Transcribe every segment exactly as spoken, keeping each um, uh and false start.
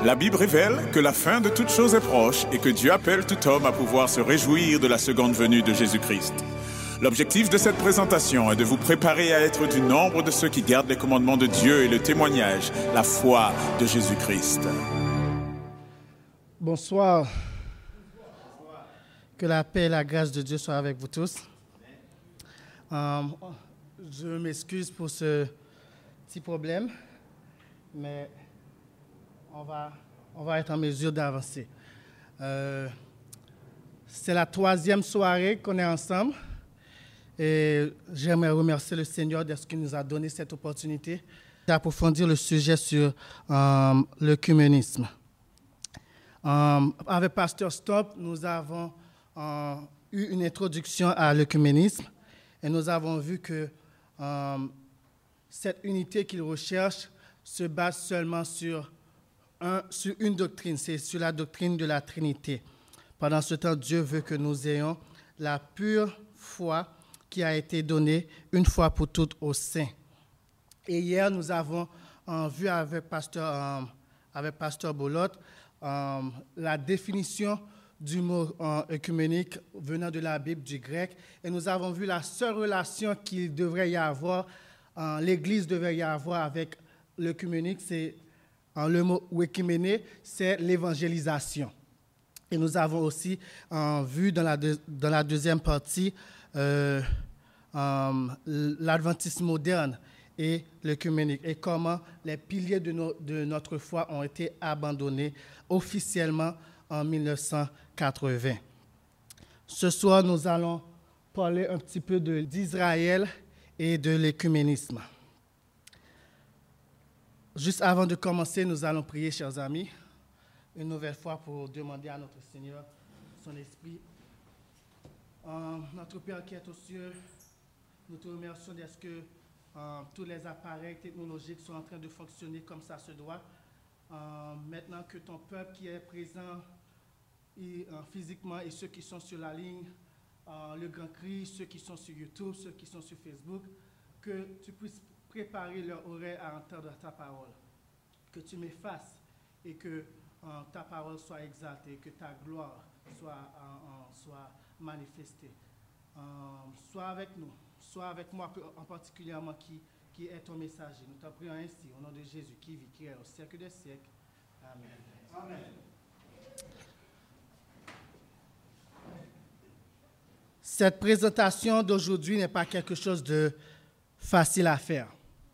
La Bible révèle que la fin de toute chose est proche et que Dieu appelle tout homme à pouvoir se réjouir de la seconde venue de Jésus-Christ. L'objectif de cette présentation est de vous préparer à être du nombre de ceux qui gardent les commandements de Dieu et le témoignage, la foi de Jésus-Christ. Bonsoir. Que la paix et la grâce de Dieu soient avec vous tous. Euh, je m'excuse pour ce petit problème, mais on va, on va être en mesure d'avancer. Euh, c'est la troisième soirée qu'on est ensemble et j'aimerais remercier le Seigneur de ce qu'il nous a donné cette opportunité d'approfondir le sujet sur euh, l'œcuménisme. Euh, avec Pasteur Stop, nous avons euh, eu une introduction à l'œcuménisme et nous avons vu que euh, cette unité qu'il recherche se base seulement sur, un, sur une doctrine, c'est sur la doctrine de la Trinité. Pendant ce temps, Dieu veut que nous ayons la pure foi qui a été donnée une fois pour toutes aux saints. Et hier, nous avons euh, vu avec Pasteur, euh, avec Pasteur Bolot euh, la définition du mot euh, œcuménique venant de la Bible du grec. Et nous avons vu la seule relation qu'il devrait y avoir, euh, l'Église devrait y avoir avec l'œcuménique, c'est euh, le mot œcuméné, c'est l'évangélisation. Et nous avons aussi euh, vu dans la, de, dans la deuxième partie euh, euh, l'adventisme moderne et l'œcuménique et comment les piliers de, no, de notre foi ont été abandonnés officiellement en mille neuf cent quatre-vingts. Ce soir, nous allons parler un petit peu de, d'Israël et de l'œcuménisme. Juste avant de commencer, nous allons prier, chers amis, une nouvelle fois pour demander à notre Seigneur son esprit. Euh, notre Père qui est aux cieux, nous te remercions de ce que euh, tous les appareils technologiques sont en train de fonctionner comme ça se doit. Euh, maintenant que ton peuple qui est présent et, euh, physiquement et ceux qui sont sur la ligne, euh, le Grand Cri, ceux qui sont sur YouTube, ceux qui sont sur Facebook, que tu puisses préparer leur oreille à entendre ta parole, que tu m'effaces et que euh, ta parole soit exaltée, que ta gloire soit, euh, euh, soit manifestée. Euh, sois avec nous, sois avec moi en particulièrement qui, qui est ton messager. Nous t'en prions ainsi, au nom de Jésus, qui vit, qui est au siècle des siècles. Amen. Amen. Cette présentation d'aujourd'hui n'est pas quelque chose de facile à faire.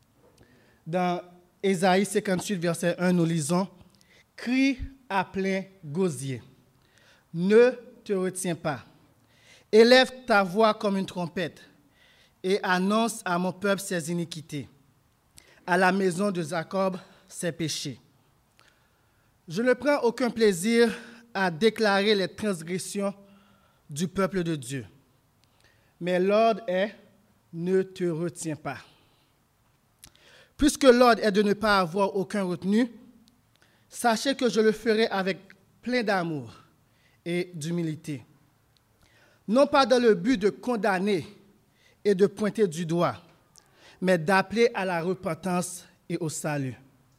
Dans Ésaïe cinquante-huit, verset un, nous lisons « Crie à plein gosier, ne te retiens pas. Élève ta voix comme une trompette et annonce à mon peuple ses iniquités, à la maison de Jacob ses péchés. Je ne prends aucun plaisir à déclarer les transgressions du peuple de Dieu, mais l'ordre est « ne te retiens pas ». Puisque l'ordre est de ne pas avoir aucun retenu, sachez que je le ferai avec plein d'amour et d'humilité. Non pas dans le but de condamner et de pointer du doigt, mais d'appeler à la repentance et au salut.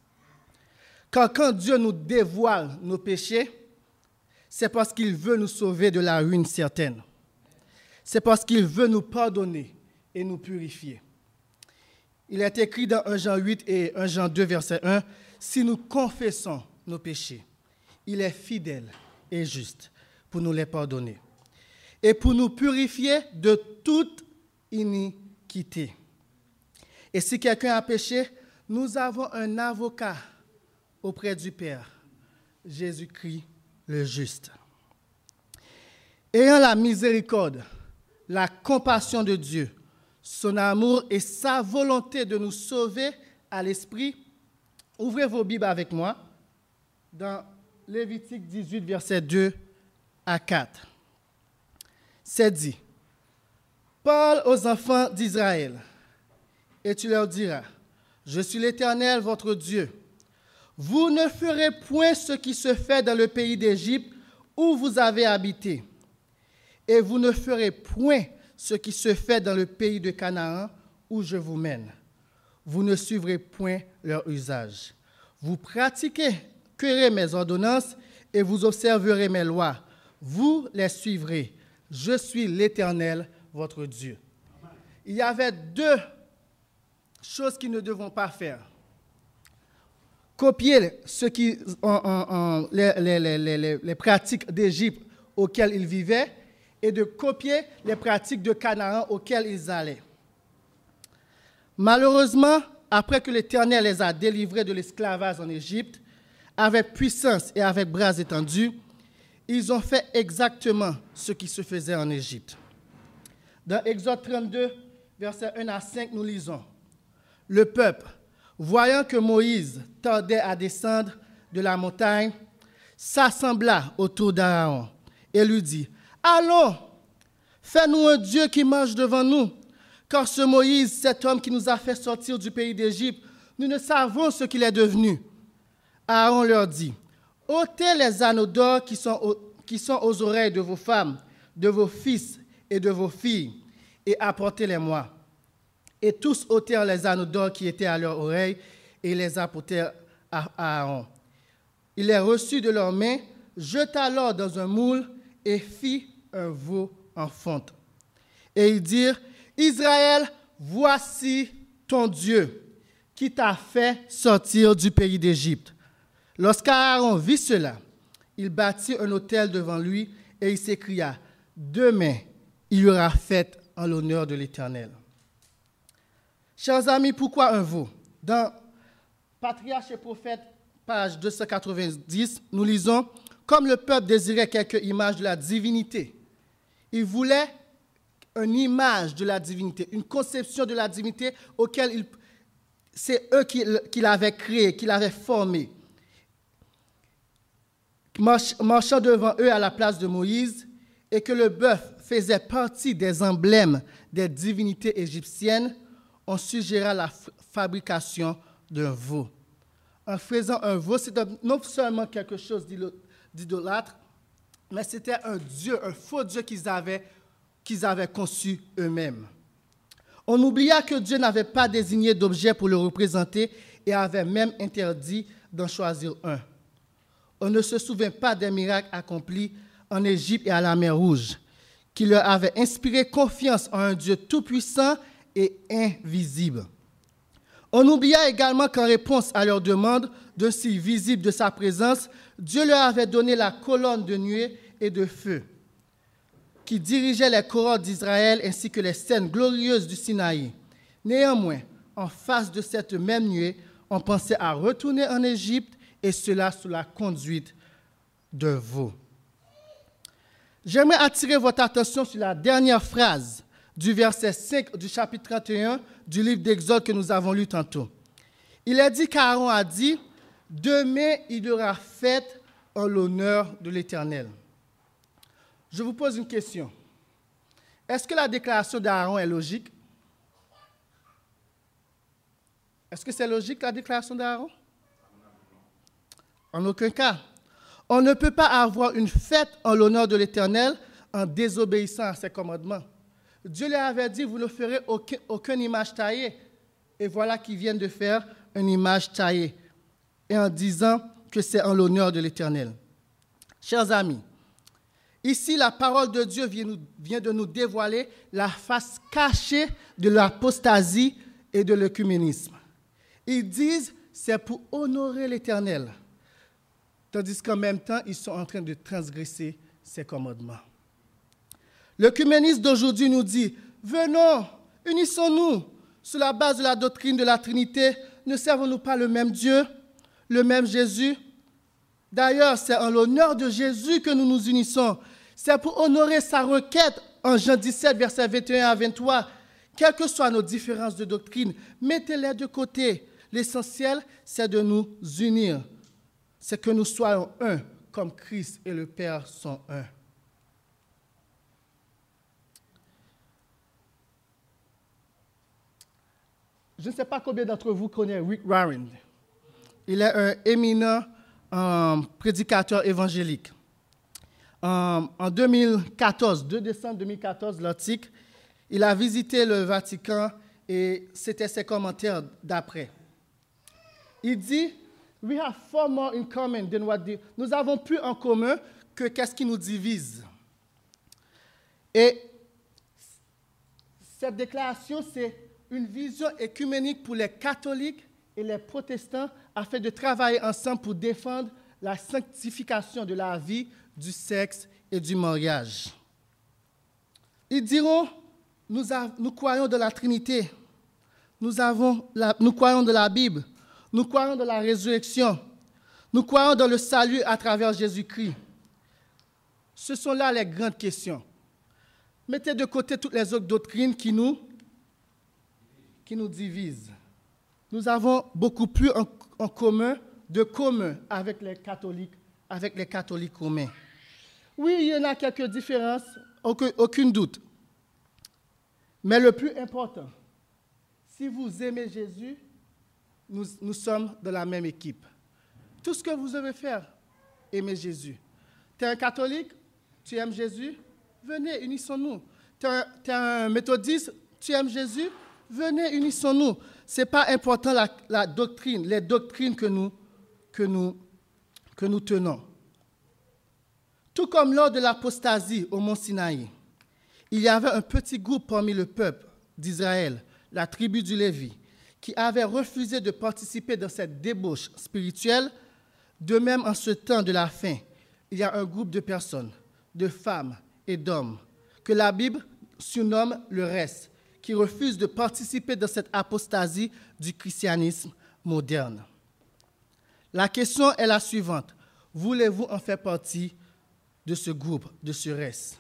Car quand Dieu nous dévoile nos péchés, c'est parce qu'il veut nous sauver de la ruine certaine. C'est parce qu'il veut nous pardonner et nous purifier. Il est écrit dans un Jean huit et un Jean deux, verset un, « Si nous confessons nos péchés, il est fidèle et juste pour nous les pardonner et pour nous purifier de toute iniquité. Et si quelqu'un a péché, nous avons un avocat auprès du Père, Jésus-Christ le juste. Ayant la miséricorde, la compassion de Dieu, son amour et sa volonté de nous sauver à l'esprit, ouvrez vos Bibles avec moi dans Lévitique dix-huit, versets deux à quatre. C'est dit, « Parle aux enfants d'Israël, et tu leur diras, je suis l'Éternel, votre Dieu. Vous ne ferez point ce qui se fait dans le pays d'Égypte où vous avez habité, et vous ne ferez point ce qui se fait dans le pays de Canaan où je vous mène. Vous ne suivrez point leur usage. Vous pratiquez marquerez mes ordonnances et vous observerez mes lois. Vous les suivrez. Je suis l'Éternel, votre Dieu. Il y avait deux choses qu'ils ne devront pas faire. Copier ce qui, en, en, en, les, les, les, les, les pratiques d'Égypte auxquelles ils vivaient et de copier les pratiques de Canaan auxquelles ils allaient. Malheureusement, après que l'Éternel les a délivrés de l'esclavage en Égypte, avec puissance et avec bras étendus, ils ont fait exactement ce qui se faisait en Égypte. Dans Exode trente-deux, versets un à cinq, nous lisons « Le peuple, voyant que Moïse tardait à descendre de la montagne, s'assembla autour d'Aaron et lui dit, « Allons, fais-nous un Dieu qui marche devant nous, car ce Moïse, cet homme qui nous a fait sortir du pays d'Égypte, nous ne savons ce qu'il est devenu. » Aaron leur dit, « ôtez les anneaux d'or qui sont, aux, qui sont aux oreilles de vos femmes, de vos fils et de vos filles, et apportez-les-moi. » Et tous ôtèrent les anneaux d'or qui étaient à leurs oreilles et les apportèrent à Aaron. Il les reçut de leurs mains, jeta l'or dans un moule et fit un veau en fonte. Et ils dirent, « Israël, voici ton Dieu qui t'a fait sortir du pays d'Égypte. » Lorsqu'Aaron vit cela, il bâtit un autel devant lui et il s'écria, « Demain, il y aura fête en l'honneur de l'Éternel. » Chers amis, pourquoi un veau? Dans Patriarches et Prophètes, page deux cent quatre-vingt-dix, nous lisons « Comme le peuple désirait quelques images de la divinité, il voulait une image de la divinité, une conception de la divinité auquel il, c'est eux qui, qui l'avaient créé, qui l'avaient formé. Marchant devant eux à la place de Moïse, et que le bœuf faisait partie des emblèmes des divinités égyptiennes, on suggéra la f- fabrication d'un veau. En faisant un veau, c'était non seulement quelque chose d'idolâtre, mais c'était un dieu, un faux dieu qu'ils avaient, qu'ils avaient conçu eux-mêmes. On oublia que Dieu n'avait pas désigné d'objet pour le représenter et avait même interdit d'en choisir un. On ne se souvient pas des miracles accomplis en Égypte et à la mer Rouge, qui leur avaient inspiré confiance en un Dieu tout-puissant et invisible. On oublia également qu'en réponse à leur demande d'un signe visible de sa présence, Dieu leur avait donné la colonne de nuée et de feu qui dirigeait les cohortes d'Israël ainsi que les scènes glorieuses du Sinaï. Néanmoins, en face de cette même nuée, on pensait à retourner en Égypte et cela sous la conduite d'un veau. J'aimerais attirer votre attention sur la dernière phrase du verset cinq du chapitre trente et un du livre d'Exode que nous avons lu tantôt. Il est dit qu'Aaron a dit « Demain, il y aura fête en l'honneur de l'Éternel. » Je vous pose une question. Est-ce que la déclaration d'Aaron est logique? Est-ce que c'est logique, la déclaration d'Aaron? En aucun cas. On ne peut pas avoir une fête en l'honneur de l'Éternel en désobéissant à ses commandements. Dieu leur avait dit, vous ne ferez aucun, aucune image taillée. Et voilà qu'ils viennent de faire une image taillée. Et en disant que c'est en l'honneur de l'Éternel. Chers amis, ici, la parole de Dieu vient, nous, vient de nous dévoiler la face cachée de l'apostasie et de l'œcuménisme. Ils disent, c'est pour honorer l'Éternel. Tandis qu'en même temps, ils sont en train de transgresser ses commandements. L'œcuménisme d'aujourd'hui nous dit, venons, unissons-nous sur la base de la doctrine de la Trinité. Ne servons-nous pas le même Dieu, le même Jésus? D'ailleurs, c'est en l'honneur de Jésus que nous nous unissons. C'est pour honorer sa requête en Jean dix-sept, versets vingt et un à vingt-trois. Quelles que soient nos différences de doctrine, mettez-les de côté. L'essentiel, c'est de nous unir. C'est que nous soyons un, comme Christ et le Père sont un. Je ne sais pas combien d'entre vous connaissent Rick Warren. Il est un éminent um, prédicateur évangélique. Um, en deux mille quatorze, deux décembre deux mille quatorze, l'article, il a visité le Vatican et c'était ses commentaires d'après. Il dit, We have far more in common than what the, nous avons plus en commun que qu'est-ce qui nous divise. Et cette déclaration, c'est une vision écuménique pour les catholiques et les protestants afin de travailler ensemble pour défendre la sanctification de la vie, du sexe et du mariage. Ils diront, nous, a, nous croyons de la Trinité, nous, avons la, nous croyons de la Bible, nous croyons de la résurrection, nous croyons dans le salut à travers Jésus-Christ. Ce sont là les grandes questions. Mettez de côté toutes les autres doctrines qui nous, qui nous divisent. Nous avons beaucoup plus en, en commun, de commun avec les catholiques, avec les catholiques romains. Oui, il y en a quelques différences, aucun, aucun doute. Mais le plus important, si vous aimez Jésus, nous, nous sommes de la même équipe. Tout ce que vous devez faire, aimer Jésus. Tu es un catholique, tu aimes Jésus, venez, unissons-nous. Tu es un méthodiste, tu aimes Jésus, venez, unissons-nous. Ce n'est pas important la, la doctrine, les doctrines que nous, que, nous, que nous tenons. Tout comme lors de l'apostasie au mont Sinaï, il y avait un petit groupe parmi le peuple d'Israël, la tribu du Lévi, qui avait refusé de participer dans cette débauche spirituelle. De même, en ce temps de la fin, il y a un groupe de personnes, de femmes et d'hommes, que la Bible surnomme le reste, qui refusent de participer dans cette apostasie du christianisme moderne. La question est la suivante. Voulez-vous en faire partie de ce groupe, de ce reste?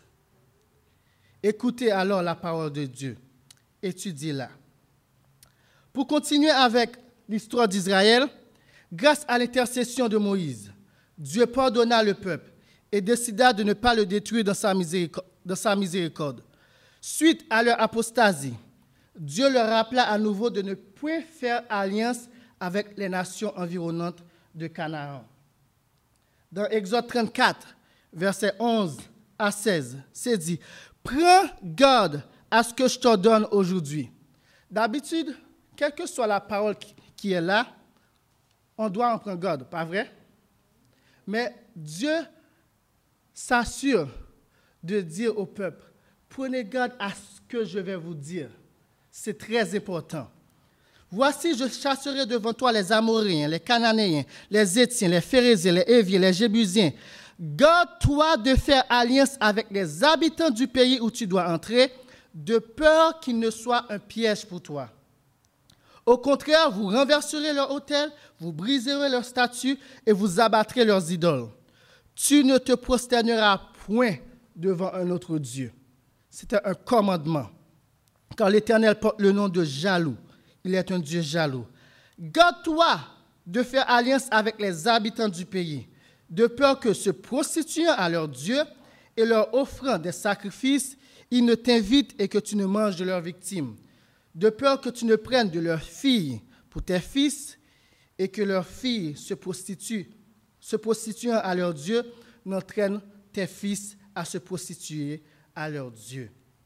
Écoutez alors la parole de Dieu. Étudiez-la. Pour continuer avec l'histoire d'Israël, grâce à l'intercession de Moïse, Dieu pardonna le peuple et décida de ne pas le détruire dans sa miséricorde. Dans sa miséricorde. Suite à leur apostasie, Dieu leur rappela à nouveau de ne point faire alliance avec les nations environnantes de Canaan. Dans Exode trente-quatre, versets onze à seize, c'est dit « Prends garde à ce que je t'ordonne aujourd'hui. » D'habitude, quelle que soit la parole qui est là, on doit en prendre garde, pas vrai? Mais Dieu s'assure de dire au peuple, prenez garde à ce que je vais vous dire. C'est très important. Voici, je chasserai devant toi les Amoréens, les Cananéens, les Hétiens, les Phéréziens, les Héviens, les Jébusiens. Garde-toi de faire alliance avec les habitants du pays où tu dois entrer, de peur qu'il ne soit un piège pour toi. Au contraire, vous renverserez leur autel, vous briserez leurs statues et vous abattrez leurs idoles. Tu ne te prosterneras point devant un autre Dieu. C'était un commandement. Car l'Éternel porte le nom de jaloux. Il est un Dieu jaloux. Garde-toi de faire alliance avec les habitants du pays, de peur que, se prostituant à leur Dieu et leur offrant des sacrifices, ils ne t'invitent et que tu ne manges de leurs victimes, de peur que tu ne prennes de leurs filles pour tes fils et que leurs filles se prostituent, se prostituant à leur Dieu, n'entraînent tes fils à se prostituer à leur Dieu.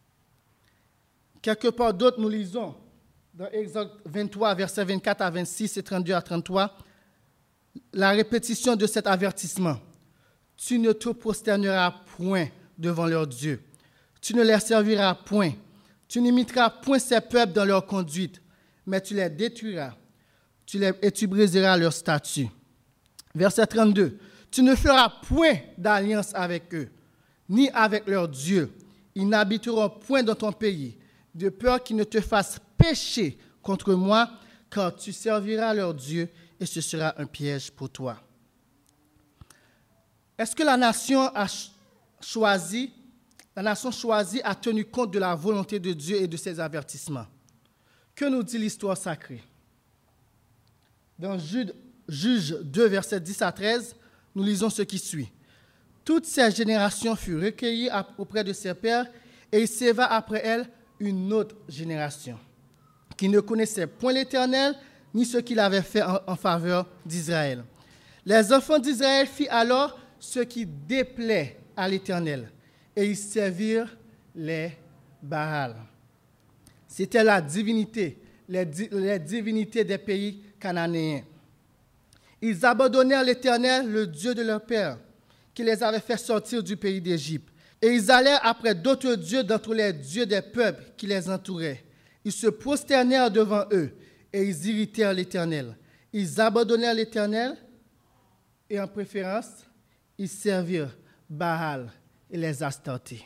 Quelque part d'autre, nous lisons dans Exode vingt-trois, versets vingt-quatre à vingt-six et trente-deux à trente-trois, la répétition de cet avertissement. Tu ne te prosterneras point devant leur Dieu. Tu ne les serviras point. Tu n'imiteras point ces peuples dans leur conduite, mais tu les détruiras tu les, et tu briseras leurs statuts. Verset trente-deux. Tu ne feras point d'alliance avec eux, ni avec leur Dieu. Ils n'habiteront point dans ton pays, de peur qu'ils ne te fassent pécher contre moi, car tu serviras leur Dieu et ce sera un piège pour toi. Est-ce que la nation a choisi, la nation choisie a tenu compte de la volonté de Dieu et de ses avertissements? Que nous dit l'histoire sacrée? Dans Juge deux, versets dix à treize, nous lisons ce qui suit. Toutes ces générations furent recueillies auprès de ses pères, et il s'éva après elles une autre génération, qui ne connaissait point l'Éternel, ni ce qu'il avait fait en, en faveur d'Israël. Les enfants d'Israël firent alors ce qui déplaît à l'Éternel, et ils servirent les Baals. C'était la divinité, les, les divinités des pays cananéens. Ils abandonnèrent l'Éternel, le Dieu de leur père, qui les avait fait sortir du pays d'Égypte. Et ils allèrent après d'autres dieux d'entre les dieux des peuples qui les entouraient. Ils se prosternèrent devant eux et ils irritèrent l'Éternel. Ils abandonnèrent l'Éternel et en préférence, ils servirent Baal et les Astartés.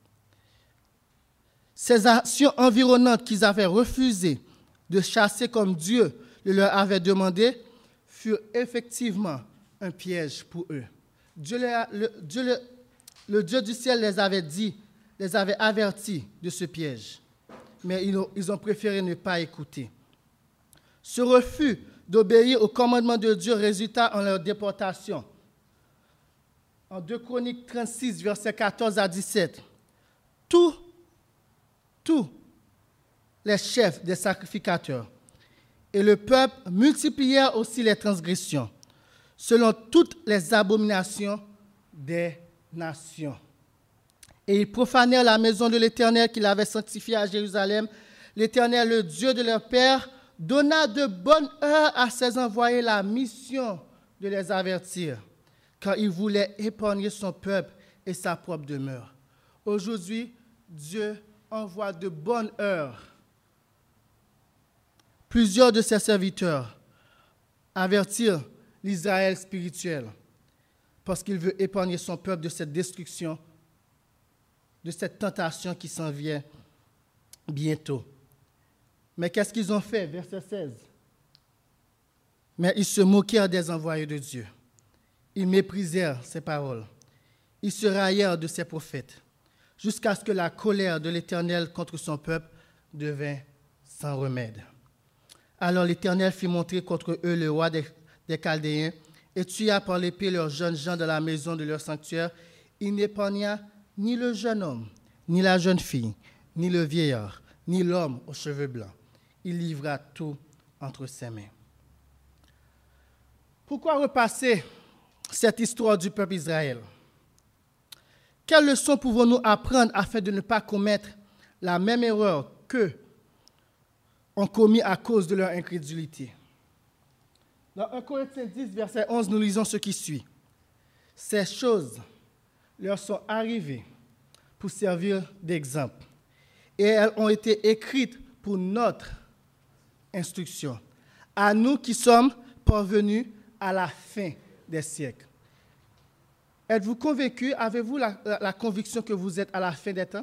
Ces actions environnantes qu'ils avaient refusé de chasser comme Dieu le leur avait demandé furent effectivement un piège pour eux. Dieu, les, le, Dieu le, le Dieu du ciel les avait dit, les avait avertis de ce piège, mais ils ont, ils ont préféré ne pas écouter. Ce refus d'obéir au commandement de Dieu résulta en leur déportation. En deux Chroniques trente-six, versets quatorze à dix-sept, tous, tous les chefs des sacrificateurs et le peuple multiplièrent aussi les transgressions, selon toutes les abominations des nations. Et ils profanèrent la maison de l'Éternel qu'il avait sanctifiée à Jérusalem. L'Éternel, le Dieu de leur père, donna de bonne heure à ses envoyés la mission de les avertir, car il voulait épargner son peuple et sa propre demeure. Aujourd'hui, Dieu envoie de bonne heure plusieurs de ses serviteurs avertir l'Israël spirituel, parce qu'il veut épargner son peuple de cette destruction, de cette tentation qui s'en vient bientôt. Mais qu'est-ce qu'ils ont fait? Verset seize. Mais ils se moquèrent des envoyés de Dieu. Ils méprisèrent ses paroles. Ils se raillèrent de ses prophètes, jusqu'à ce que la colère de l'Éternel contre son peuple devint sans remède. Alors l'Éternel fit montrer contre eux le roi des, des Chaldéens et tua par l'épée leurs jeunes gens de la maison de leur sanctuaire. Il n'épargna ni le jeune homme, ni la jeune fille, ni le vieillard, ni l'homme aux cheveux blancs. Il livra tout entre ses mains. Pourquoi repasser cette histoire du peuple Israël? Quelles leçons pouvons-nous apprendre afin de ne pas commettre la même erreur qu'eux ont commis à cause de leur incrédulité? Dans un Corinthiens dix, verset onze, nous lisons ce qui suit. Ces choses leur sont arrivées pour servir d'exemple, et elles ont été écrites pour notre instruction, à nous qui sommes parvenus à la fin des siècles. Êtes-vous convaincus? Avez-vous la, la, la conviction que vous êtes à la fin des temps?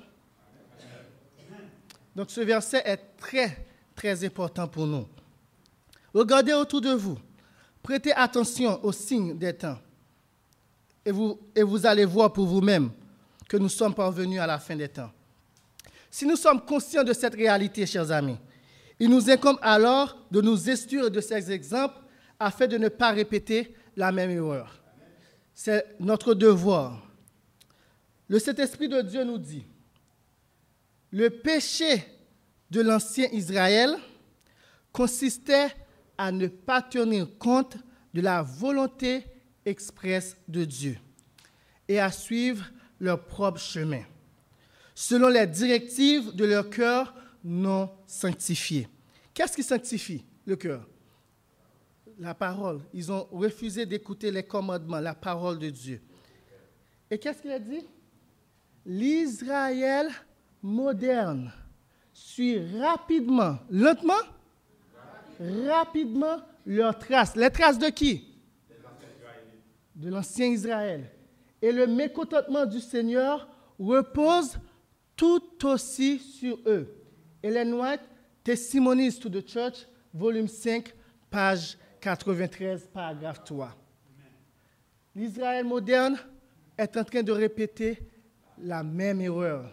Donc ce verset est très, très important pour nous. Regardez autour de vous. Prêtez attention aux signes des temps. Et vous, et vous allez voir pour vous-même que nous sommes parvenus à la fin des temps. Si nous sommes conscients de cette réalité, chers amis, il nous incombe alors de nous instruire de ces exemples afin de ne pas répéter la même erreur. C'est notre devoir. Le Saint-Esprit de Dieu nous dit, le péché de l'ancien Israël consistait à ne pas tenir compte de la volonté expresse de Dieu et à suivre leur propre chemin, selon les directives de leur cœur non sanctifié. Qu'est-ce qui sanctifie le cœur? La parole. Ils ont refusé d'écouter les commandements, la parole de Dieu. Et qu'est-ce qu'il a dit? L'Israël moderne suit rapidement, lentement, rapidement, rapidement leurs traces. Les traces de qui? De l'ancien Israël. Et le mécontentement du Seigneur repose tout aussi sur eux. Ellen White, Testimonies to the Church, volume cinq, page quatre-vingt-treize, paragraphe trois. L'Israël moderne est en train de répéter la même erreur.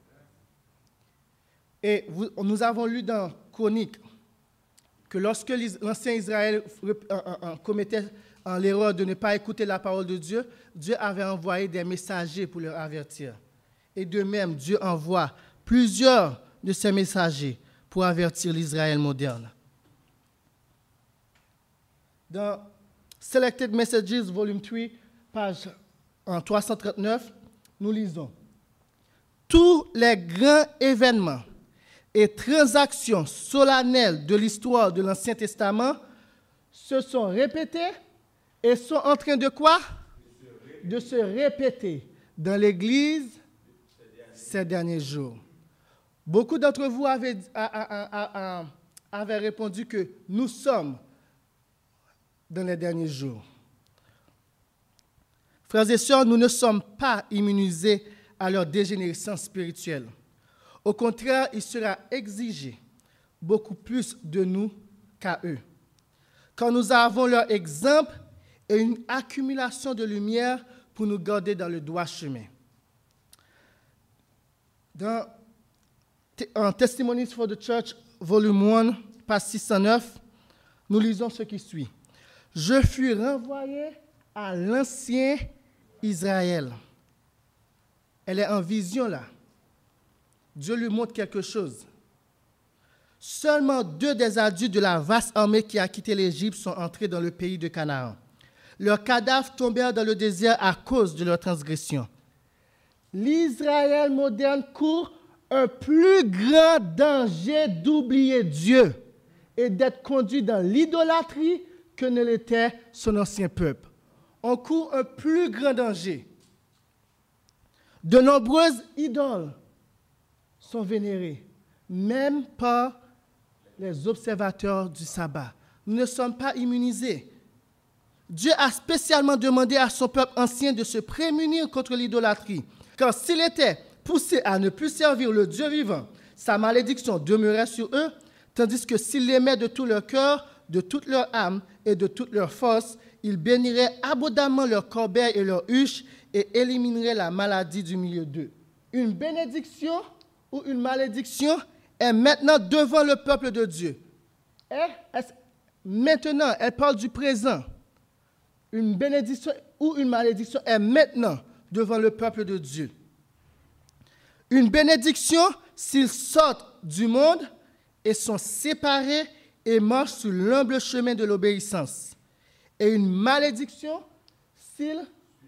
Et vous, nous avons lu dans Chroniques que lorsque l'ancien Israël commettait l'erreur de ne pas écouter la parole de Dieu, Dieu avait envoyé des messagers pour leur avertir. Et de même, Dieu envoie plusieurs de ces messagers pour avertir l'Israël moderne. Dans Selected Messages, volume trois, page trois cent trente-neuf, nous lisons « Tous les grands événements et transactions solennelles de l'histoire de l'Ancien Testament se sont répétés Et sont en train de quoi? De se répéter dans l'Église ces derniers jours. Beaucoup d'entre vous avaient, a, a, a, avaient répondu que nous sommes dans les derniers jours. Frères et sœurs, nous ne sommes pas immunisés à leur dégénérescence spirituelle. Au contraire, il sera exigé beaucoup plus de nous qu'à eux. Quand nous avons leur exemple et une accumulation de lumière pour nous garder dans le droit chemin. Dans en Testimonies for the Church, volume un, page six cent neuf, nous lisons ce qui suit. « Je fus renvoyé à l'ancien Israël. » Elle est en vision là. Dieu lui montre quelque chose. Seulement deux des adultes de la vaste armée qui a quitté l'Égypte sont entrés dans le pays de Canaan. Leurs cadavres tombèrent dans le désert à cause de leur transgression. L'Israël moderne court un plus grand danger d'oublier Dieu et d'être conduit dans l'idolâtrie que ne l'était son ancien peuple. On court un plus grand danger. De nombreuses idoles sont vénérées, même par les observateurs du sabbat. Nous ne sommes pas immunisés. Dieu a spécialement demandé à son peuple ancien de se prémunir contre l'idolâtrie. Car s'il était poussé à ne plus servir le Dieu vivant, sa malédiction demeurait sur eux, tandis que s'ils l'aimaient de tout leur cœur, de toute leur âme et de toute leur force, ils béniraient abondamment leurs corbeilles et leurs huches et élimineraient la maladie du milieu d'eux. Une bénédiction ou une malédiction est maintenant devant le peuple de Dieu. Et maintenant, elle parle du présent. Une bénédiction ou une malédiction est maintenant devant le peuple de Dieu. Une bénédiction s'ils sortent du monde et sont séparés et marchent sur l'humble chemin de l'obéissance. Et une malédiction s'ils,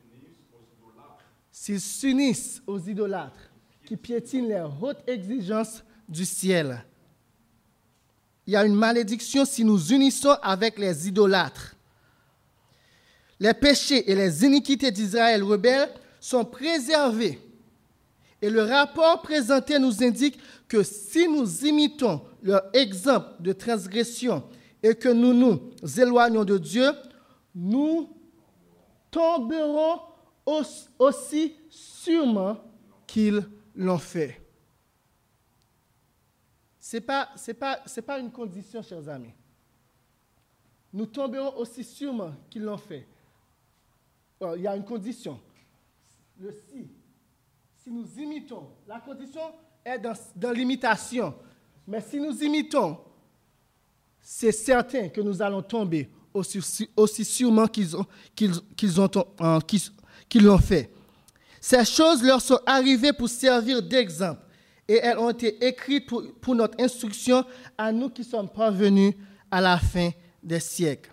s'ils s'unissent aux idolâtres qui piétinent les hautes exigences du ciel. Il y a une malédiction si nous unissons avec les idolâtres. Les péchés et les iniquités d'Israël rebelle sont préservés. Et le rapport présenté nous indique que si nous imitons leur exemple de transgression et que nous nous éloignons de Dieu, nous tomberons aussi sûrement qu'ils l'ont fait. Ce n'est pas, c'est pas, c'est pas une condition, chers amis. Nous tomberons aussi sûrement qu'ils l'ont fait. Alors, il y a une condition. Le si. Si nous imitons, la condition est dans, dans l'imitation. Mais si nous imitons, c'est certain que nous allons tomber aussi, aussi sûrement qu'ils, ont, qu'ils, qu'ils, ont, euh, qu'ils, qu'ils l'ont fait. Ces choses leur sont arrivées pour servir d'exemple et elles ont été écrites pour, pour notre instruction à nous qui sommes parvenus à la fin des siècles.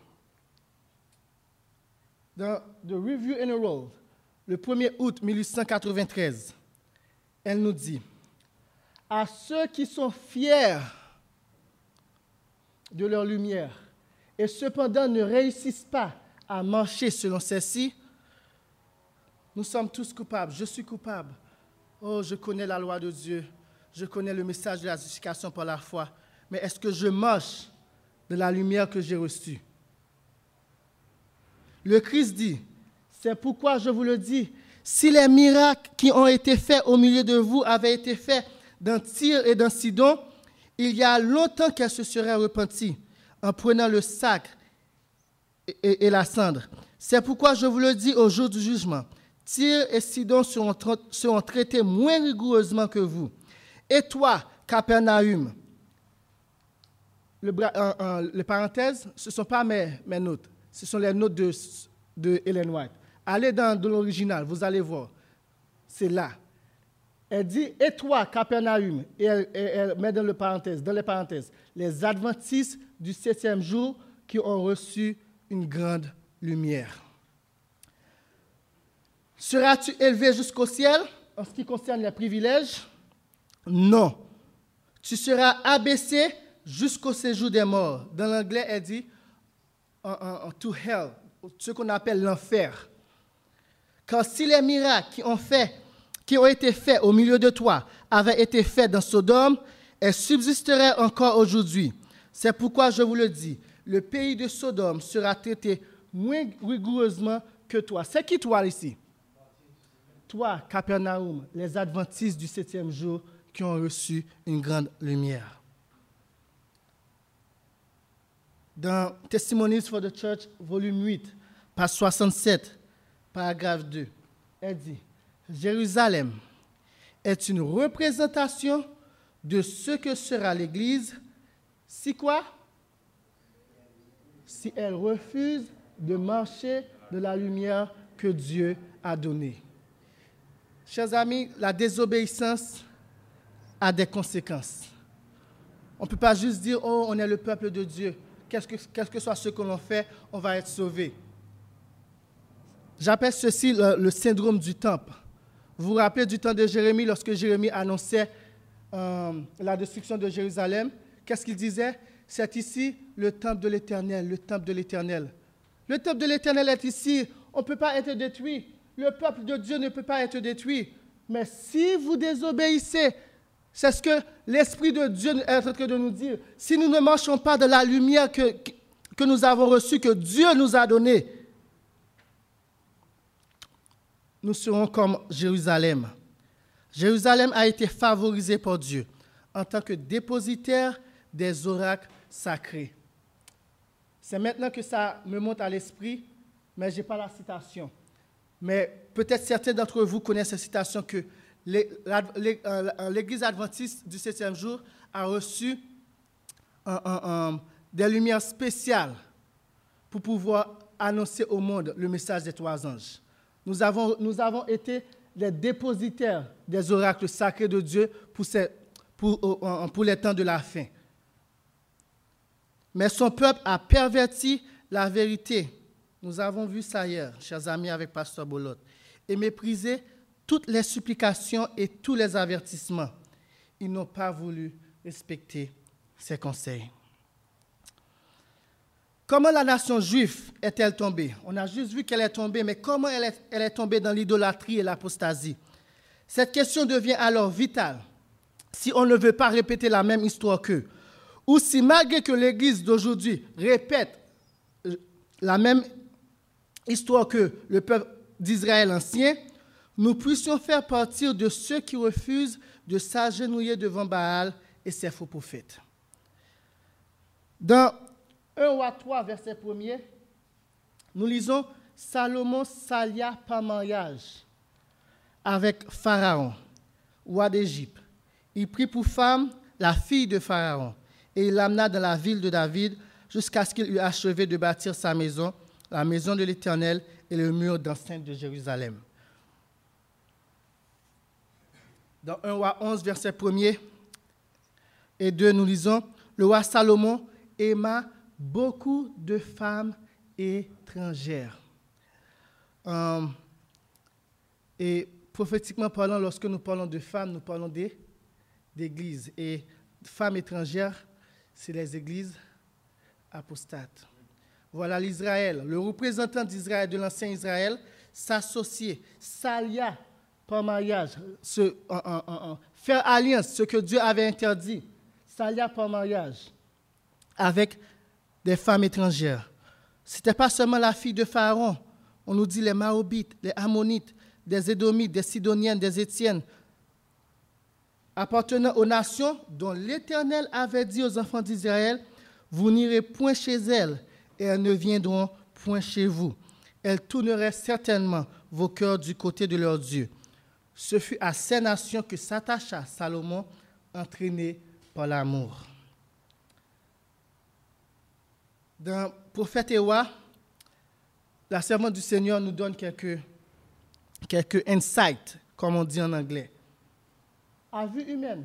Dans The Review and Herald, le premier août mille huit cent quatre-vingt-treize, elle nous dit « À ceux qui sont fiers de leur lumière et cependant ne réussissent pas à marcher selon celle-ci, nous sommes tous coupables. Je suis coupable. Oh, je connais la loi de Dieu. Je connais le message de la justification par la foi. Mais est-ce que je marche de la lumière que j'ai reçue? Le Christ dit, c'est pourquoi je vous le dis, si les miracles qui ont été faits au milieu de vous avaient été faits dans Tyr et dans Sidon, il y a longtemps qu'elle se serait repentie en prenant le sac et, et, et la cendre. C'est pourquoi je vous le dis au jour du jugement, Tyr et Sidon seront, tra- seront traités moins rigoureusement que vous. Et toi, Capernaum, le, euh, euh, les parenthèses, ce ne sont pas mes, mes notes. Ce sont les notes de, de Ellen White. Allez dans, dans l'original, vous allez voir. C'est là. Elle dit, et toi, Capernaum, et elle, elle, elle met dans, le parenthèse, dans les parenthèses, les adventistes du septième jour qui ont reçu une grande lumière. Seras-tu élevé jusqu'au ciel en ce qui concerne les privilèges? Non. Tu seras abaissé jusqu'au séjour des morts. Dans l'anglais, elle dit uh, uh, to hell, ce qu'on appelle l'enfer. Car si les miracles qui ont, fait, qui ont été faits au milieu de toi avaient été faits dans Sodome, elles subsisteraient encore aujourd'hui. C'est pourquoi je vous le dis, le pays de Sodome sera traité moins rigoureusement que toi. C'est qui toi ici? Toi, Capernaum, les adventistes du septième jour qui ont reçu une grande lumière. Dans Testimonies for the Church, volume huit, page soixante-sept, paragraphe deux, elle dit « Jérusalem est une représentation de ce que sera l'Église si quoi? Si elle refuse de marcher de la lumière que Dieu a donnée. » Chers amis, la désobéissance a des conséquences. On ne peut pas juste dire « Oh, on est le peuple de Dieu. Qu'est-ce que, quel que soit ce que l'on fait, on va être sauvé. » J'appelle ceci le, le syndrome du temple. Vous vous rappelez du temps de Jérémie, lorsque Jérémie annonçait euh, la destruction de Jérusalem? Qu'est-ce qu'il disait? C'est ici le temple de l'Éternel, le temple de l'Éternel. Le temple de l'Éternel est ici. On ne peut pas être détruit. Le peuple de Dieu ne peut pas être détruit. Mais si vous désobéissez, c'est ce que l'Esprit de Dieu est en train de nous dire. Si nous ne marchons pas de la lumière que, que nous avons reçue, que Dieu nous a donnée, nous serons comme Jérusalem. Jérusalem a été favorisée par Dieu en tant que dépositaire des oracles sacrés. C'est maintenant que ça me monte à l'esprit, mais je n'ai pas la citation. Mais peut-être certains d'entre vous connaissent cette citation que l'Église adventiste du septième jour a reçu un, un, un, des lumières spéciales pour pouvoir annoncer au monde le message des trois anges. Nous avons, nous avons été les dépositaires des oracles sacrés de Dieu pour, ces, pour, pour les temps de la fin. Mais son peuple a perverti la vérité. Nous avons vu ça hier, chers amis, avec Pasteur Bolot, et méprisé toutes les supplications et tous les avertissements. Ils n'ont pas voulu respecter ses conseils. Comment la nation juive est-elle tombée? On a juste vu qu'elle est tombée, mais comment elle est, elle est tombée dans l'idolâtrie et l'apostasie? Cette question devient alors vitale si on ne veut pas répéter la même histoire qu'eux, ou si malgré que l'Église d'aujourd'hui répète la même histoire que le peuple d'Israël ancien, nous puissions faire partie de ceux qui refusent de s'agenouiller devant Baal et ses faux prophètes. Dans un roi trois, verset premier, nous lisons « Salomon s'allia par mariage avec Pharaon, roi d'Égypte. Il prit pour femme la fille de Pharaon, et il l'amena dans la ville de David jusqu'à ce qu'il eût achevé de bâtir sa maison, la maison de l'Éternel et le mur d'enceinte de Jérusalem. » Dans un roi onze, verset premier et deux, nous lisons « Le roi Salomon aima beaucoup de femmes étrangères. Euh, et prophétiquement parlant, lorsque nous parlons de femmes, nous parlons des, d'églises. Et femmes étrangères, c'est les églises apostates. Voilà l'Israël. Le représentant d'Israël, de l'ancien Israël, s'associer, s'allia par mariage, se, euh, euh, euh, faire alliance, ce que Dieu avait interdit, s'allia par mariage avec des femmes étrangères. Ce n'était pas seulement la fille de Pharaon. On nous dit les Mahobites, les Ammonites, des Édomites, des Sidoniennes, des Étiennes, appartenant aux nations dont l'Éternel avait dit aux enfants d'Israël, « Vous n'irez point chez elles, et elles ne viendront point chez vous. Elles tourneraient certainement vos cœurs du côté de leur Dieu. » Ce fut à ces nations que s'attacha Salomon, entraîné par l'amour. Dans Prophète Ewa, la servante du Seigneur nous donne quelques, quelques insights, comme on dit en anglais. À vue humaine,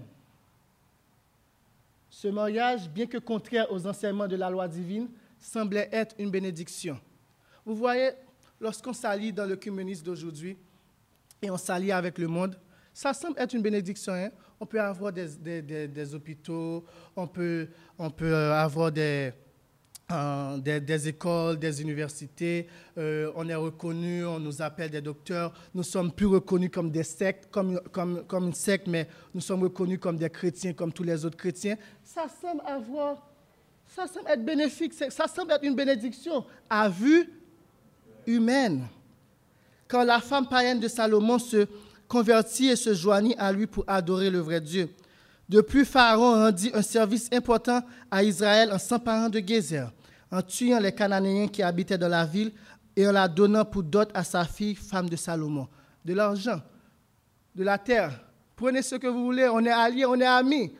ce mariage, bien que contraire aux enseignements de la loi divine, semblait être une bénédiction. Vous voyez, lorsqu'on s'allie dans le communisme d'aujourd'hui et on s'allie avec le monde, ça semble être une bénédiction. Hein? On peut avoir des, des, des, des hôpitaux, on peut, on peut avoir des... euh, des, des écoles, des universités. Euh, on est reconnu, on nous appelle des docteurs. Nous sommes plus reconnus comme des sectes, comme, comme, comme une secte, mais nous sommes reconnus comme des chrétiens, comme tous les autres chrétiens. Ça semble avoir, ça semble être bénéfique, ça semble être une bénédiction à vue humaine. Quand la femme païenne de Salomon se convertit et se joignit à lui pour adorer le vrai Dieu. De plus, Pharaon rendit un service important à Israël en s'emparant de Gézer, en tuant les Cananéens qui habitaient dans la ville et en la donnant pour dot à sa fille, femme de Salomon. De l'argent, de la terre. Prenez ce que vous voulez, on est alliés, on est amis.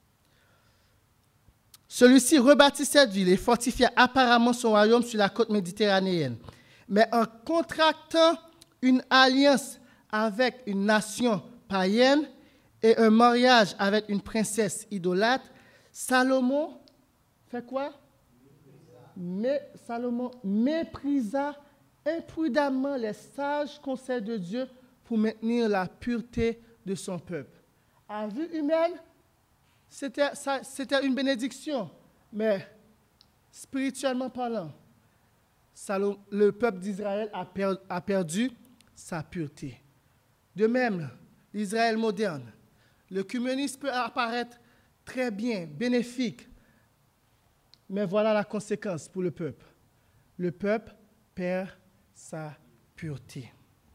Celui-ci rebâtit cette ville et fortifia apparemment son royaume sur la côte méditerranéenne. Mais en contractant une alliance avec une nation païenne et un mariage avec une princesse idolâtre, Salomon fait quoi? Mais Salomon méprisa imprudemment les sages conseils de Dieu pour maintenir la pureté de son peuple. À vue humaine, c'était, ça, c'était une bénédiction, mais spirituellement parlant, Salomon, le peuple d'Israël a, per, a perdu sa pureté. De même, l'Israël moderne, le communisme peut apparaître très bien, bénéfique, mais voilà la conséquence pour le peuple. Le peuple perd sa pureté.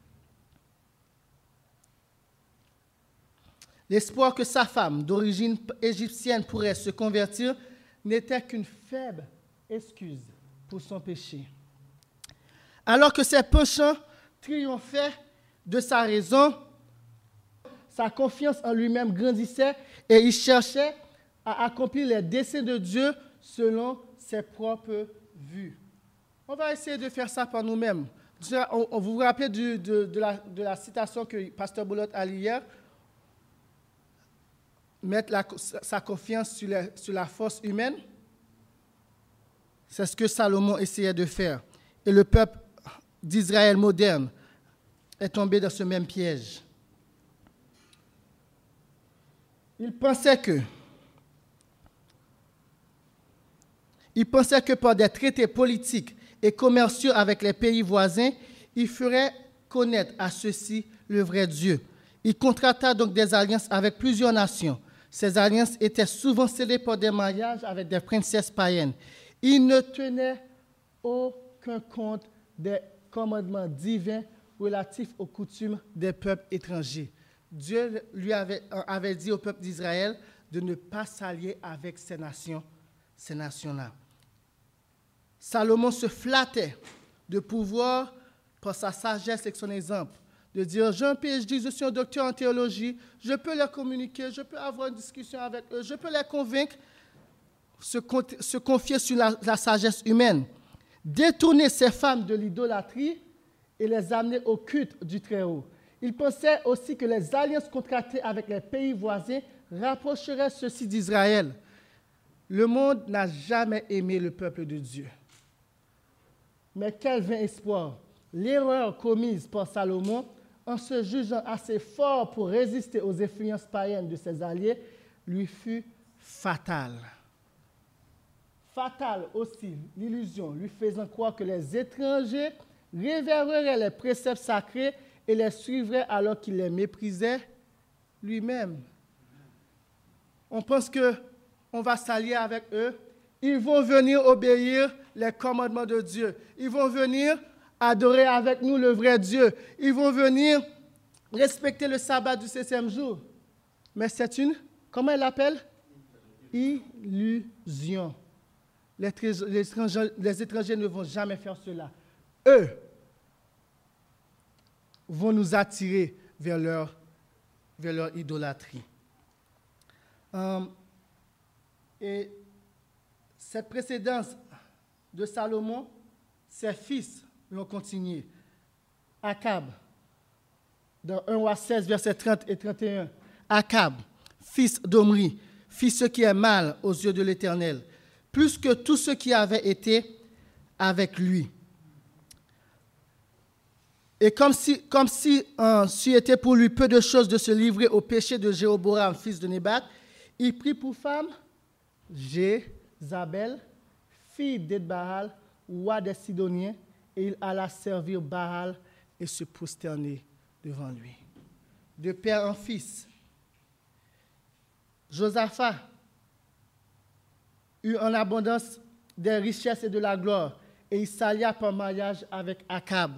L'espoir que sa femme, d'origine égyptienne, pourrait se convertir n'était qu'une faible excuse pour son péché. Alors que ses penchants triomphaient de sa raison, sa confiance en lui-même grandissait et il cherchait à accomplir les desseins de Dieu selon ses propres vues. On va essayer de faire ça par nous-mêmes. On, on, vous vous rappelez du, de, de, la, de la citation que Pasteur Boulot a lue hier? Mettre la, sa confiance sur la, sur la force humaine. C'est ce que Salomon essayait de faire. Et le peuple d'Israël moderne est tombé dans ce même piège. Il pensait que, il pensait que par des traités politiques et commerciaux avec les pays voisins, il ferait connaître à ceux-ci le vrai Dieu. Il contracta donc des alliances avec plusieurs nations. Ces alliances étaient souvent scellées par des mariages avec des princesses païennes. Il ne tenait aucun compte des commandements divins relatifs aux coutumes des peuples étrangers. Dieu lui avait, avait dit au peuple d'Israël de ne pas s'allier avec ces nations, ces nations-là. Salomon se flattait de pouvoir, par sa sagesse et son exemple, de dire, j'ai un P H D, je suis un docteur en théologie, je peux leur communiquer, je peux avoir une discussion avec eux, je peux les convaincre, se, se confier sur la, la sagesse humaine, détourner ces femmes de l'idolâtrie et les amener au culte du Très-Haut. Il pensait aussi que les alliances contractées avec les pays voisins rapprocheraient ceux-ci d'Israël. Le monde n'a jamais aimé le peuple de Dieu. Mais quel vain espoir! L'erreur commise par Salomon, en se jugeant assez fort pour résister aux influences païennes de ses alliés, lui fut fatale. Fatale aussi l'illusion lui faisant croire que les étrangers révéreraient les préceptes sacrés et les suivraient alors qu'il les méprisait lui-même. On pense qu'on va s'allier avec eux. Ils vont venir obéir les commandements de Dieu. Ils vont venir adorer avec nous le vrai Dieu. Ils vont venir respecter le sabbat du septième jour. Mais c'est une, comment elle l'appelle? Illusion. Les étrangers, les étrangers ne vont jamais faire cela. Eux vont nous attirer vers leur, vers leur idolâtrie. Um, et cette précédence de Salomon, ses fils l'ont continué. Akab, dans un roi seize, versets trente et trente et un. Akab, fils d'Omri, fit ce qui est mal aux yeux de l'Éternel, plus que tout ce qui avait été avec lui. Et comme si, comme si euh, c'eût été pour lui peu de choses de se livrer au péché de Jéroboam, fils de Nébat, il prit pour femme Jézabel, fille d'Ed-Baal, roi des Sidoniens, et il alla servir Baal et se prosterner devant lui. De père en fils, Josaphat eut en abondance des richesses et de la gloire, et il s'allia par mariage avec Akab.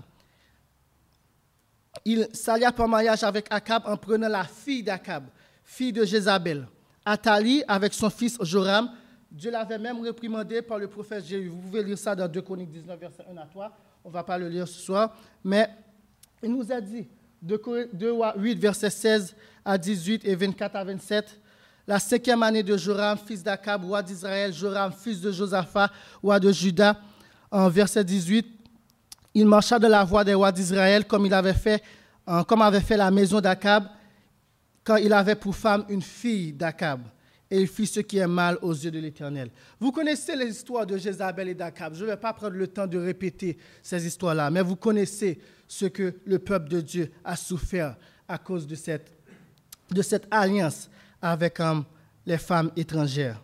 Il s'allia par mariage avec Akab en prenant la fille d'Akab, fille de Jézabel. Athalie avec son fils Joram, Dieu l'avait même réprimandé par le prophète Jéhu. Vous pouvez lire ça dans deux Chroniques dix-neuf, verset un à trois. On ne va pas le lire ce soir. Mais il nous a dit, deux Rois huit, verset seize à dix-huit et vingt-quatre à vingt-sept, la cinquième année de Joram, fils d'Akab, roi d'Israël, Joram, fils de Josaphat, roi de Juda, en verset dix-huit, il marcha de la voie des rois d'Israël comme il avait fait, comme avait fait la maison d'Akab, quand il avait pour femme une fille d'Akab. Et il fit ce qui est mal aux yeux de l'Éternel. Vous connaissez les histoires de Jézabel et d'Akab. Je ne vais pas prendre le temps de répéter ces histoires-là, mais vous connaissez ce que le peuple de Dieu a souffert à cause de cette, de cette alliance avec um, les femmes étrangères.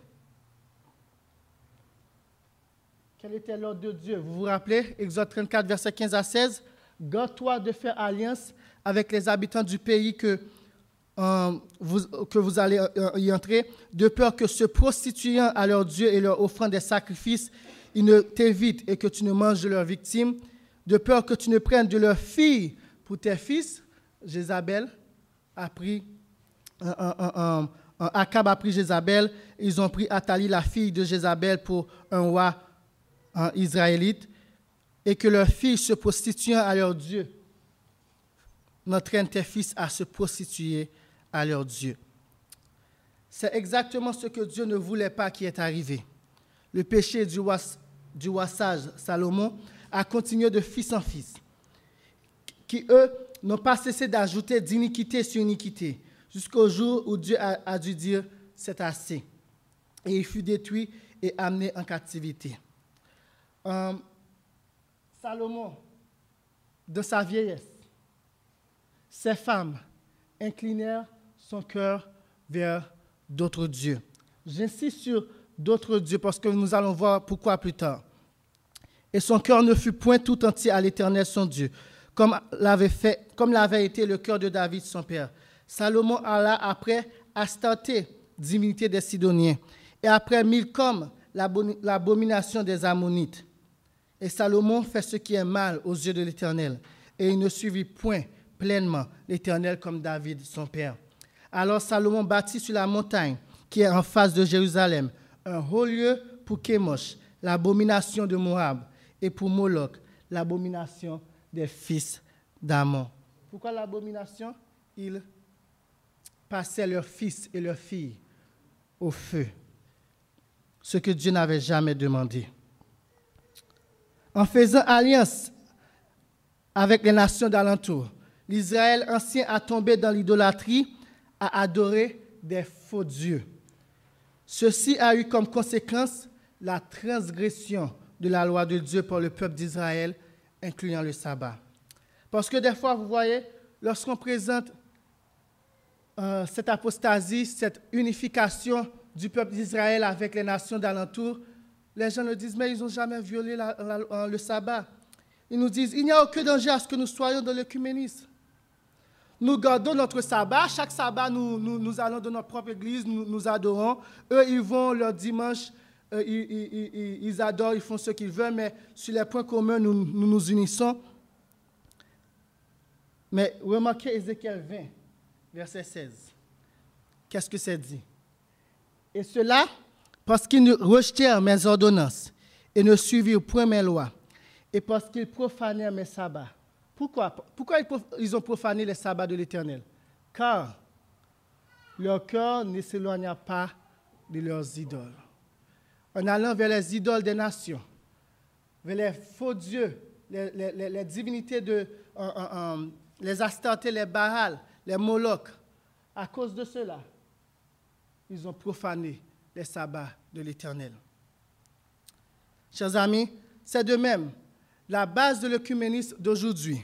Quel était l'ordre de Dieu? Vous vous rappelez? Exode trente-quatre, versets quinze à seize. Garde-toi de faire alliance avec les habitants du pays que, euh, vous, que vous allez euh, y entrer, de peur que se prostituant à leur Dieu et leur offrant des sacrifices, ils ne t'évitent et que tu ne manges de leurs victimes, de peur que tu ne prennes de leurs filles pour tes fils. Jézabel a pris, euh, euh, euh, euh, Akab a pris Jézabel, ils ont pris Athalie, la fille de Jézabel, pour un roi euh, israélite, et que leurs filles se prostituant à leur Dieu n'entraînent tes fils à se prostituer à leur Dieu. C'est exactement ce que Dieu ne voulait pas qui est arrivé. Le péché du roi, du roi sage Salomon a continué de fils en fils, qui eux n'ont pas cessé d'ajouter d'iniquité sur iniquité, jusqu'au jour où Dieu a, a dû dire « c'est assez ». Et il fut détruit et amené en captivité. Euh, Salomon, de sa vieillesse, ses femmes inclinèrent son cœur vers d'autres dieux. J'insiste sur d'autres dieux parce que nous allons voir pourquoi plus tard. Et son cœur ne fut point tout entier à l'Éternel son Dieu, comme l'avait fait, comme l'avait été le cœur de David son père. Salomon alla après Astarté, divinité des Sidoniens, et après Milcom, l'abomination des Ammonites. Et Salomon fait ce qui est mal aux yeux de l'Éternel, et il ne suivit point pleinement l'Éternel comme David son père. Alors Salomon bâtit sur la montagne qui est en face de Jérusalem un haut lieu pour Kémosh, l'abomination de Moab, et pour Moloch, l'abomination des fils d'Ammon. Pourquoi l'abomination? Ils passaient leurs fils et leurs filles au feu, ce que Dieu n'avait jamais demandé. En faisant alliance avec les nations d'alentour, l'Israël ancien a tombé dans l'idolâtrie, a adoré des faux dieux. Ceci a eu comme conséquence la transgression de la loi de Dieu par le peuple d'Israël, incluant le sabbat. Parce que des fois, vous voyez, lorsqu'on présente euh, cette apostasie, cette unification du peuple d'Israël avec les nations d'alentour, les gens nous disent, mais ils n'ont jamais violé la, la, le sabbat. Ils nous disent, il n'y a aucun danger à ce que nous soyons dans l'œcuménisme. Nous gardons notre sabbat. Chaque sabbat, nous, nous, nous allons dans notre propre église, nous, nous adorons. Eux, ils vont leur dimanche, euh, ils, ils, ils, ils adorent, ils font ce qu'ils veulent, mais sur les points communs, nous nous, nous unissons. Mais remarquez Ézéchiel vingt, verset seize. Qu'est-ce que c'est dit? Et cela, parce qu'ils rejetèrent mes ordonnances et ne suivirent point mes lois, et parce qu'ils profanèrent mes sabbats. Pourquoi? Pourquoi ils ont profané les sabbats de l'Éternel? Car leur cœur ne s'éloigna pas de leurs idoles. En allant vers les idoles des nations, vers les faux dieux, les, les, les, les divinités, de, euh, euh, les Astartés, les Baal, les Moloch, à cause de cela, ils ont profané les sabbats de l'Éternel. Chers amis, c'est de même la base de l'œcuménisme d'aujourd'hui.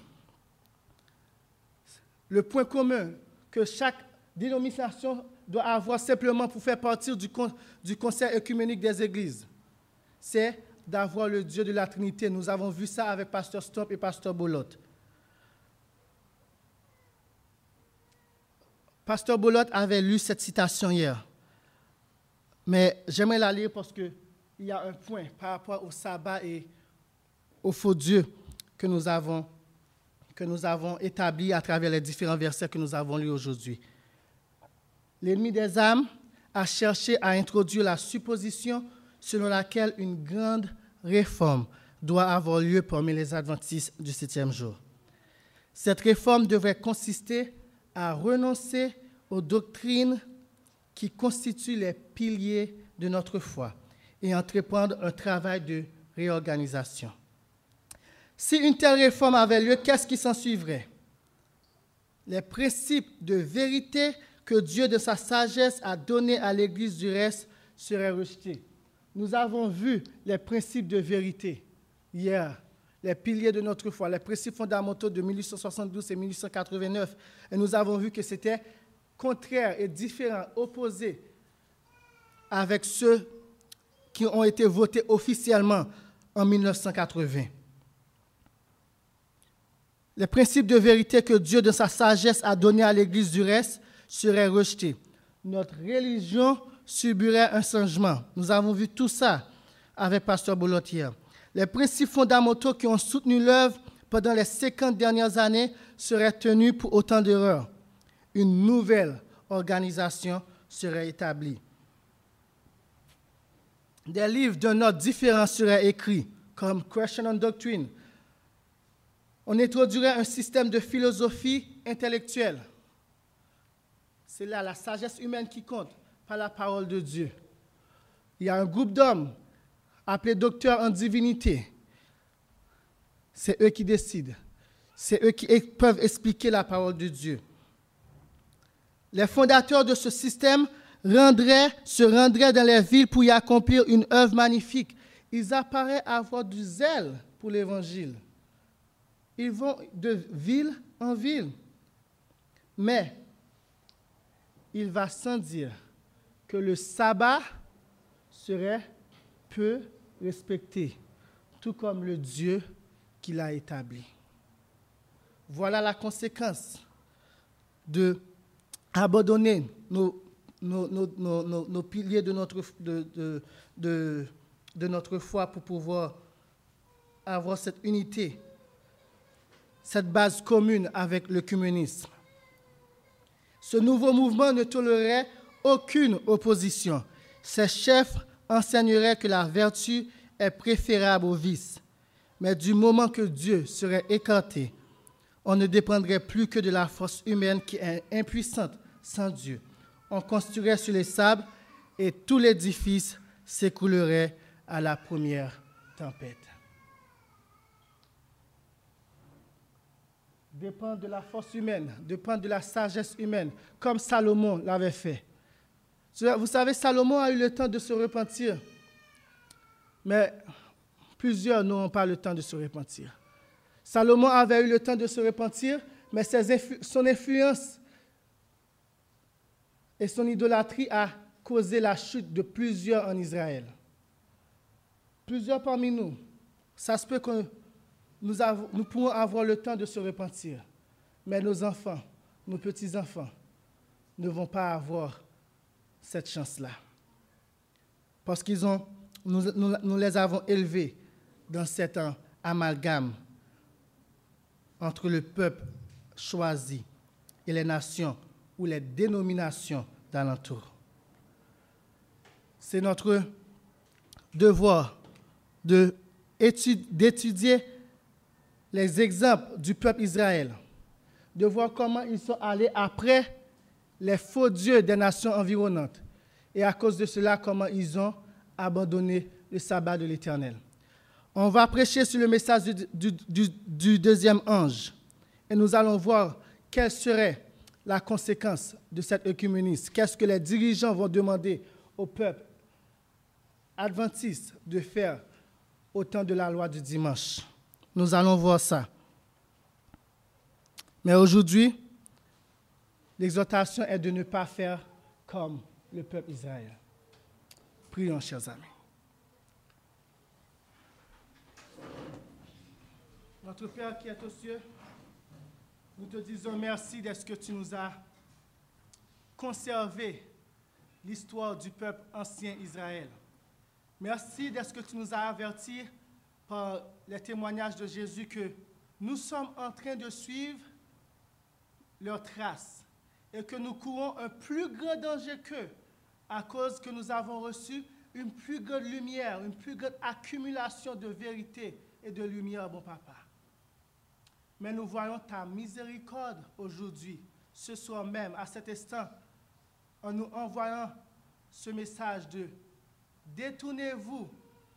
Le point commun que chaque dénomination doit avoir simplement pour faire partie du, con, du conseil œcuménique des églises, c'est d'avoir le Dieu de la Trinité. Nous avons vu ça avec Pasteur Stomp et Pasteur Bolot. Pasteur Bolot avait lu cette citation hier. Mais j'aimerais la lire parce qu'il y a un point par rapport au sabbat et au faux Dieu que nous avons, que nous avons établi à travers les différents versets que nous avons lus aujourd'hui. L'ennemi des âmes a cherché à introduire la supposition selon laquelle une grande réforme doit avoir lieu parmi les adventistes du septième jour. Cette réforme devrait consister à renoncer aux doctrines qui constituent les piliers de notre foi et entreprendre un travail de réorganisation. Si une telle réforme avait lieu, qu'est-ce qui s'en suivrait? Les principes de vérité que Dieu, de sa sagesse, a donnés à l'Église du reste seraient rejetés. Nous avons vu les principes de vérité hier, les piliers de notre foi, les principes fondamentaux de mille huit cent soixante-douze et mille huit cent quatre-vingt-neuf. Et nous avons vu que c'était contraire et différent, opposé avec ceux qui ont été votés officiellement en mille neuf cent quatre-vingts. Les principes de vérité que Dieu, de sa sagesse, a donnés à l'Église du reste seraient rejetés. Notre religion subirait un changement. Nous avons vu tout ça avec Pasteur Bolot hier. Les principes fondamentaux qui ont soutenu l'œuvre pendant les cinquante dernières années seraient tenus pour autant d'erreurs. Une nouvelle organisation serait établie. Des livres d'un ordre différent seraient écrits, comme Question on Doctrine. On introduirait un système de philosophie intellectuelle. C'est là la sagesse humaine qui compte, pas la parole de Dieu. Il y a un groupe d'hommes appelés docteurs en divinité. C'est eux qui décident. C'est eux qui peuvent expliquer la parole de Dieu. Les fondateurs de ce système rendraient, se rendraient dans les villes pour y accomplir une œuvre magnifique. Ils apparaissent avoir du zèle pour l'Évangile. Ils vont de ville en ville. Mais il va sans dire que le sabbat serait peu respecté, tout comme le Dieu qui l'a établi. Voilà la conséquence de abandonner nos, nos, nos, nos, nos piliers de notre, de, de, de, de notre foi pour pouvoir avoir cette unité, cette base commune avec le communisme. Ce nouveau mouvement ne tolérerait aucune opposition. Ses chefs enseigneraient que la vertu est préférable au vice. Mais du moment que Dieu serait écarté, on ne dépendrait plus que de la force humaine qui est impuissante sans Dieu. On construirait sur les sables et tout l'édifice s'écroulerait à la première tempête. Dépendre de la force humaine, dépendre de la sagesse humaine, comme Salomon l'avait fait. Vous savez, Salomon a eu le temps de se repentir, mais plusieurs n'auront pas le temps de se repentir. Salomon avait eu le temps de se repentir, mais ses influ- son influence et son idolâtrie a causé la chute de plusieurs en Israël. Plusieurs parmi nous, ça se peut que nous, avons, nous pourrons avoir le temps de se repentir, mais nos enfants, nos petits-enfants, ne vont pas avoir cette chance-là. Parce qu'ils ont, nous, nous, nous les avons élevés dans cet amalgame entre le peuple choisi et les nations ou les dénominations d'alentour. C'est notre devoir de étud- d'étudier les exemples du peuple Israël, de voir comment ils sont allés après les faux dieux des nations environnantes et à cause de cela, comment ils ont abandonné le sabbat de l'Éternel. On va prêcher sur le message du, du, du, du deuxième ange et nous allons voir quelle serait la conséquence de cet œcuménisme. Qu'est-ce que les dirigeants vont demander au peuple adventiste de faire au temps de la loi du dimanche. Nous allons voir ça. Mais aujourd'hui, l'exhortation est de ne pas faire comme le peuple Israël. Prions, chers amis. Notre Père qui est aux cieux, nous te disons merci de ce que tu nous as conservé l'histoire du peuple ancien Israël. Merci de ce que tu nous as avertis par les témoignages de Jésus que nous sommes en train de suivre leurs traces et que nous courons un plus grand danger qu'eux à cause que nous avons reçu une plus grande lumière, une plus grande accumulation de vérité et de lumière, bon papa. Mais nous voyons ta miséricorde aujourd'hui, ce soir même, à cet instant, en nous envoyant ce message de détournez-vous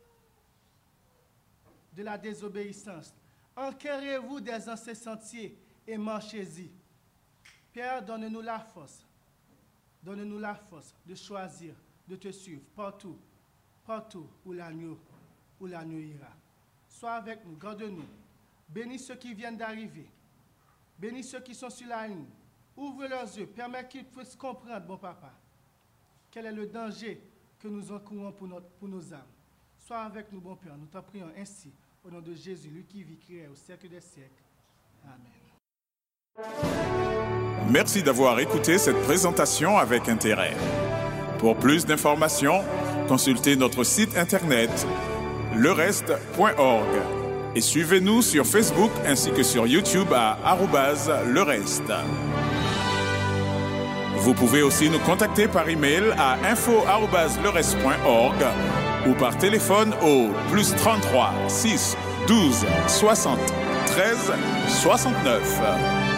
de la désobéissance, enquérez-vous des anciens sentiers et marchez-y. Père, donne-nous la force, donne-nous la force de choisir, de te suivre partout, partout où l'agneau, où l'agneau ira. Sois avec nous, garde-nous. Bénis ceux qui viennent d'arriver. Bénis ceux qui sont sur la ligne. Ouvre leurs yeux. Permets qu'ils puissent comprendre, bon papa, quel est le danger que nous encourons pour, notre, pour nos âmes. Sois avec nous, bon Père. Nous t'en prions ainsi, au nom de Jésus, lui qui vit, qui est au siècle des siècles. Amen. Merci d'avoir écouté cette présentation avec intérêt. Pour plus d'informations, consultez notre site internet le reste point org et suivez-nous sur Facebook ainsi que sur YouTube à arobase le reste. Vous pouvez aussi nous contacter par email à info arobase le reste point org ou par téléphone au plus trente-trois six douze soixante treize soixante-neuf.